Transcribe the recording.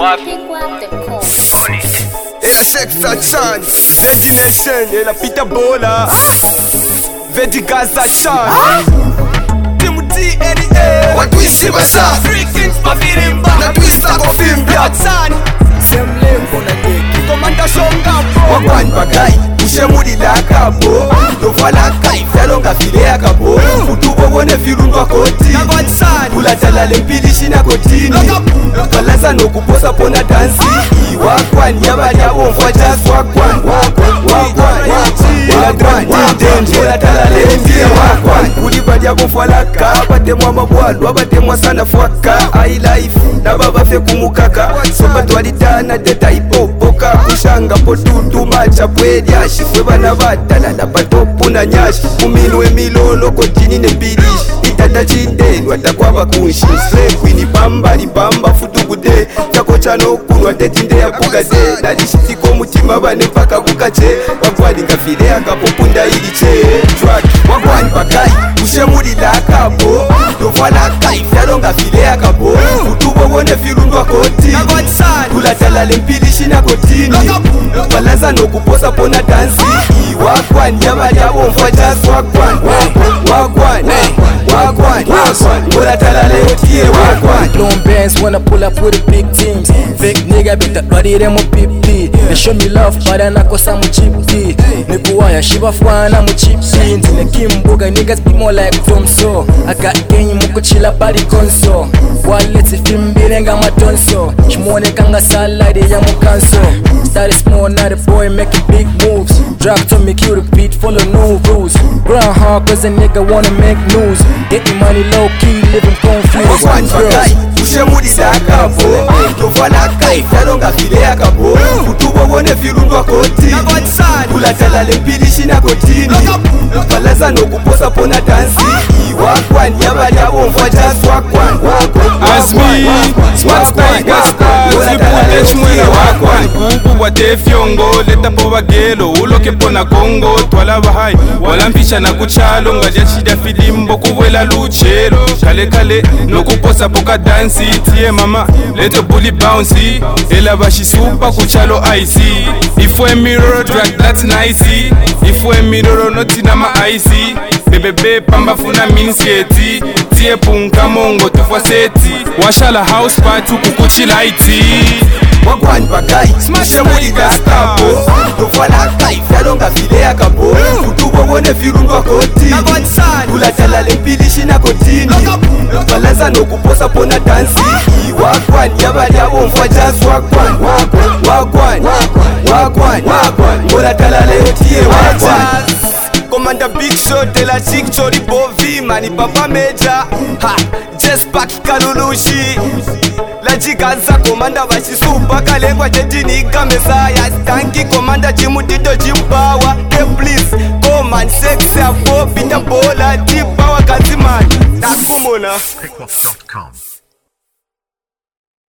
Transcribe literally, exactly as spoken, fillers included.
Ela Sexa Chan, Vedi Nation, ela Pita Bola, Vedi Gaza Chan, Timu D N A, Watuishi basa, Freakings Pavirimba, na twista kofimbia Chan, Semlembo na Deki, Komanda Shongambo, Wakwan bagay, ushemudi la kabo Novala kai, felo nga file ya kabo Utubo wone firundwa koti Nagwan Chan, Ulatala lempilishi na kotini Kalaza no kuposa pona dansi Wakwan, yabali ya wonfwa jazz Wakwan, wakwan, wakwan Wakwan, wakwan Ulatala lempia wakwan Ulibadi ya wonfwa laka Abatemwa mabwalu, abatemwa sana fwaka I life, nababa fe kumukaka Soba tualitana deta ipopoka Kushanga potutu macha pwedya Shifwe bana batala la patopu na nyashi Umilwe milolo kotini ne bilishi Itata chindenu atakwa bakunshi Slay queen bamba ni bamba futugude Chako chano kunwa tetinde ya kugade Nalishitiko mutima bane paka kukache Wakwani ngafile ya kapopunda iliche Track wakwani pakai Ushemudi la kabo Novala kai Fyalo ngafile ya kabo Utubo wone firundwa koti Nagwan Chan, Ulatala lempilishi na kotini Kalaza no kuposa pona dansi Wakwan, yabali ya wonfwa jazz Wakwan, wakwan, wakwan, wakwan Ulatala leotie wakwan Blowing bands when I pull up with the big teams. Fake nigga beat the body them with pipi. They show me love but I nakosa mu chipti. Nikuwaya shiba fwana mu chipsi. Nzine kimbuga niggas be more like from so. I got game muko chila body console. Wallets fimbile nga matonso. Shimone kanga salade ya mu kanso. Started small now the boy making big moves. Drop to me cue the beat follow no rules. Grind hard cause a nigga wanna make news. Getting money low key living confused. Wakwan pakai, ushemudi la kabo Novala kai, fyalo ngafile ya kabo Utubo wone firundwa koti Nagwan Chan, Ulatala lempilishi na kotini Kalaza no kuposa pona dansi Wakwan, yabali ya wonfwa jazz Wakwan, wakwan, As me, smart style gasta Zipute chumwela wakwan Kubu wate fyongo Leta po bagelo Uloke pona Kongo Twala bahai Walampisha na kuchalo Ngaja shida filimbo Kuwela luchero Kale kale No kuposa poka dansi Tie mama Leto bully bouncy Ela bashi super kuchalo icy Ifwe mirror drag that's nice Ifwe mirror noti na ma icy Bebebe pamba funa minsieti Tie punka mongo tufwa seti Washala house party kukuchi lighti Wakwan pakai, ushemudi la kabo Novala kai, fyalo ngafile ya kabo Utubo wone firundwa koti Nagwan Chan, Ulatala lempilishi na kotini Kalaza no kuposa pona dansi Wakwan, yabali ya wonfwa jazz Wakwan, wakwan, wakwan, wakwan Ulatala leotie wakwan Komanda Big Shot de la chick chori bovi mani papa meja ha just pack kalulushi la jiganza komanda bashi super kalengwa jetini kameza ya stanki komanda jimu dido jimbawa hey please go man sexy abo Pita Bola deep power kaziman takumona Pickwalk dot com